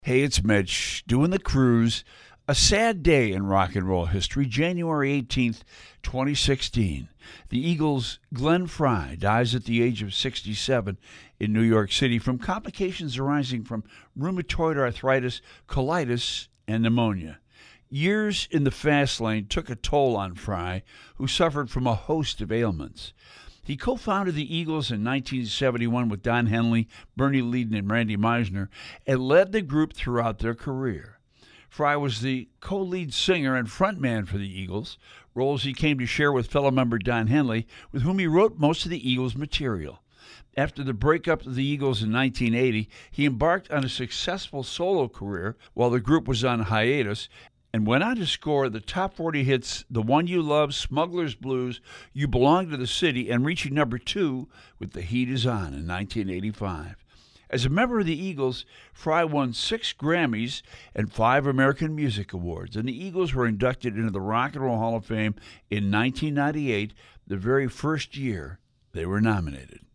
Hey, it's Mitch doing the cruise. A sad day in rock and roll history, January 18th, 2016. The Eagles' Glenn Frey dies at the age of 67 in New York City from complications arising from rheumatoid arthritis, colitis, and pneumonia. Years in the fast lane took a toll on Frey, who suffered from a host of ailments. He co-founded the Eagles in 1971 with Don Henley, Bernie Leadon, and Randy Meisner, and led the group throughout their career. Frey was the co-lead singer and frontman for the Eagles, roles he came to share with fellow member Don Henley, with whom he wrote most of the Eagles' material. After the breakup of the Eagles in 1980, he embarked on a successful solo career while the group was on hiatus, and went on to score the top 40 hits The One You Love, Smuggler's Blues, You Belong to the City, and reaching number 2 with The Heat Is On in 1985. As a member of the Eagles, Frey won 6 Grammys and 5 American Music Awards, and the Eagles were inducted into the Rock and Roll Hall of Fame in 1998, the very first year they were nominated.